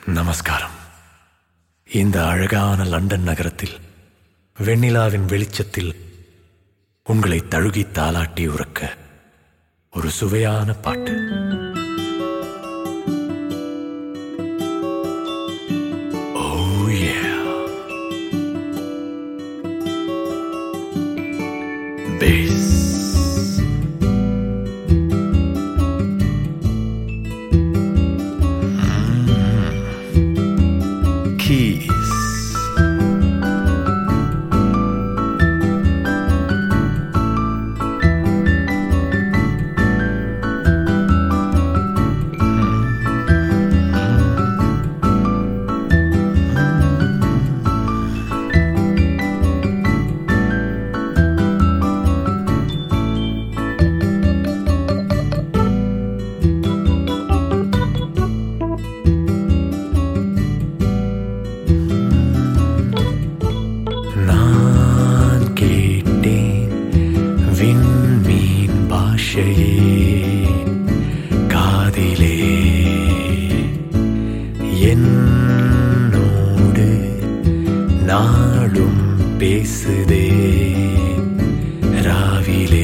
நமஸ்காரம். இந்த அழகான லண்டன் நகரத்தில் வெண்ணிலாவின் வெளிச்சத்தில் உங்களை தழுகி தாலாட்டி உறக்க ஒரு சுவையான பாட்டு. Oh yeah. Bass. Keys. விண்மீன் பாஷையே காதிலே என்னோடு நாளும் பேசுதே ராவிலே.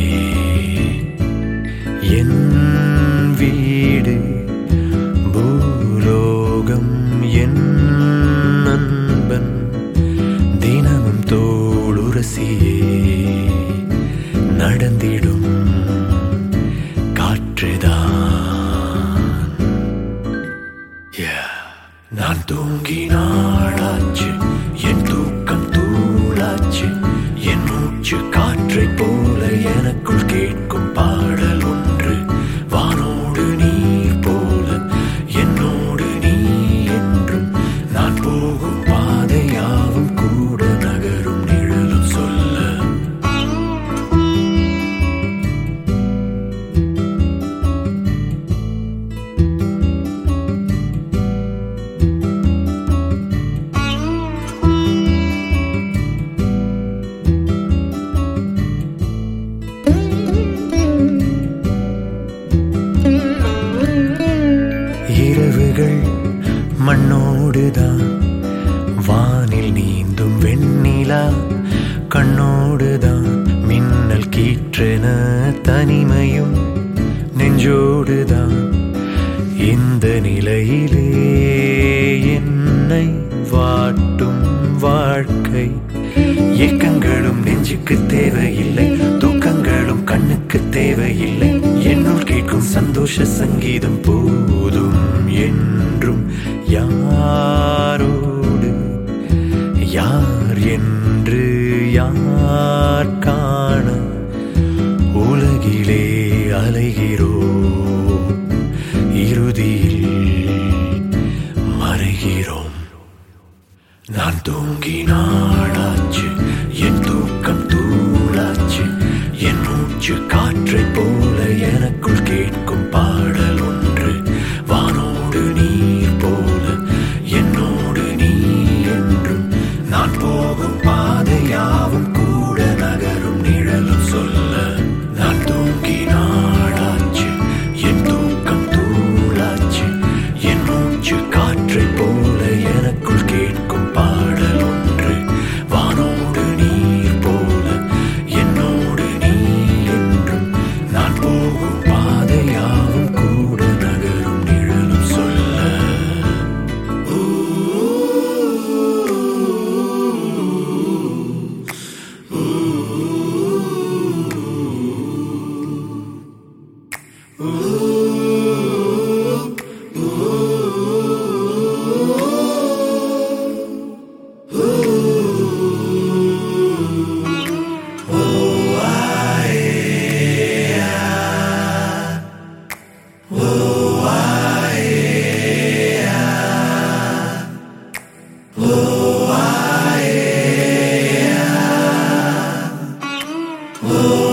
என் வீடு பூலோகம் என் நண்பன் தினமும் தோளுரசியே நடந்திடும் காற்றுதான். நான் தூங்கி நாளாச்சு, என் தூக்கம் தூளாச்சு, என் மூச்சு காற்றை போல எனக்குள் கேட்கும் பாடல் ஒன்று. வானோடு நீர் போல என்னோடு நீ என்றும், நான் போகும் பாதையாவும் கூட நகரும் நிழலும் சொல்ல. இரவுகள் மண்ணோடுதான், வானில் நீந்தும் வெண்ணிலா கண்ணோடுதான், மின்னல் கீற்றென தனிமையும் நெஞ்சோடுதான். இந்த நிலையிலே என்னை வாட்டும் வாழ்க்கை, ஏக்கங்களும் நெஞ்சுக்கு தேவையில்லை, தூக்கங்களும் கண்ணுக்கு தேவையில்லை, என்னுள் கேட்கும் சந்தோஷ சங்கீதம் போதும் என்றும். யாரோடு யார் என்று யார் காண உலகிலே அலைகிறோம், இறுதியில் மறைகிறோம். நான் தூங்கி நாளாச்சு, என் தூக்கம் தூளாச்சு, என் மூச்சு காற்றை போல எனக்குள் கேட்கும் பாடல் ஒன்று. வானோடு நீர் போல என்னோடு நீ என்றும், நான் போகும் பாதையாவும் கூட நகரும் நிழலும் சொல்ல. நான் தூங்கி நாளாச்சு, என் தூக்கம் தூளாச்சு, என் மூச்சு காற்றை போல எனக்குள் கேட்கும் பாடல் ஒன்று. வானோடு நீர் போல என்னோடு நீ என்றும், நான் போகும் பாதையாவும் கூட நகரும் நிழலும் சொல்ல. Oh